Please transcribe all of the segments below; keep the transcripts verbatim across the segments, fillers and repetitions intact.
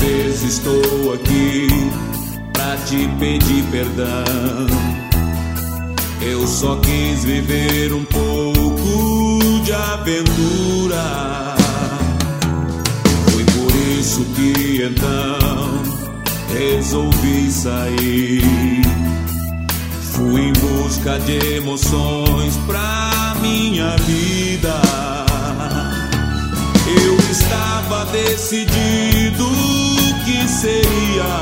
vez estou aqui pra te pedir perdão. Eu só quis viver um pouco de aventura. Foi por isso que então resolvi sair. Fui em busca de emoções pra minha vida. Eu estava decidido que seria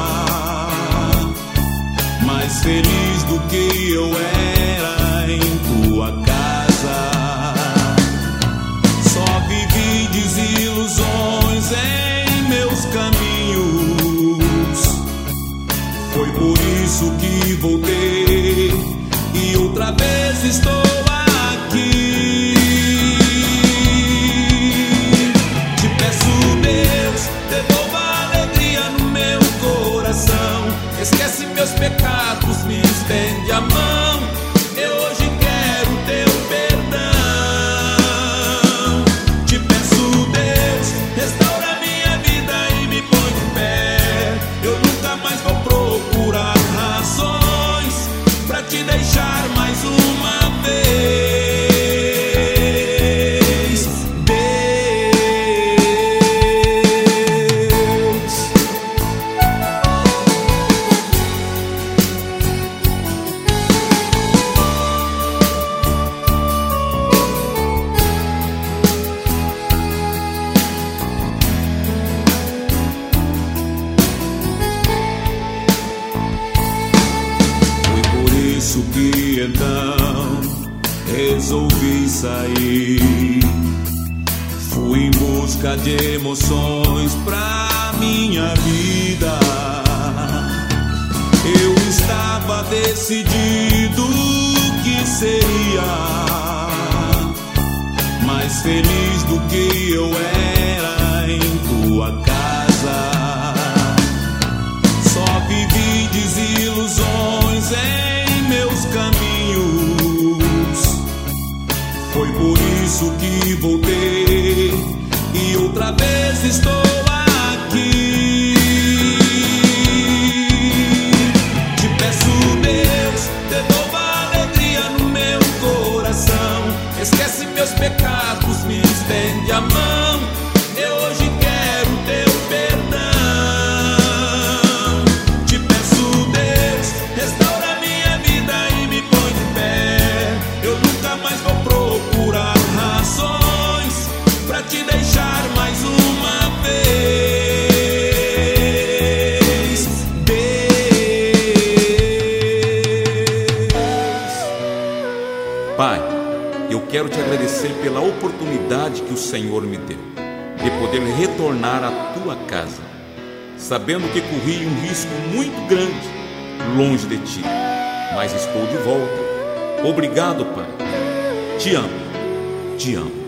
mais feliz do que eu era em tua casa. Só vivi desilusões em meus caminhos. Foi por isso que voltei e outra vez estou aqui. Te peço, Deus, devolva a alegria no meu coração. Esquece meus pecados, me estende a mão. Eu hoje quero teu perdão. Te peço, Deus, restaura minha vida e me põe de pé. Eu nunca mais vou procurar razões pra te deixar mais uma vez. Isso que então resolvi sair. Fui em busca de emoções pra minha vida. Eu estava decidido que seria mais feliz do que eu era em tua casa. Só vivi desilusões em meus caminhos. Foi por isso que voltei e outra vez estou aqui. Te peço, Deus, devolva a alegria no meu coração. Esquece meus pecados, me estende a mão. Eu hoje quero teu perdão. Te peço, Deus, restaura minha vida e me põe de pé. Eu nunca mais vou procurar razões pra te deixar mais uma vez. Deus. Pai, eu quero te agradecer pela oportunidade que o Senhor me deu de poder retornar à tua casa, sabendo que corri um risco muito grande longe de ti, mas estou de volta. Obrigado, Pai. Te amo, te amo.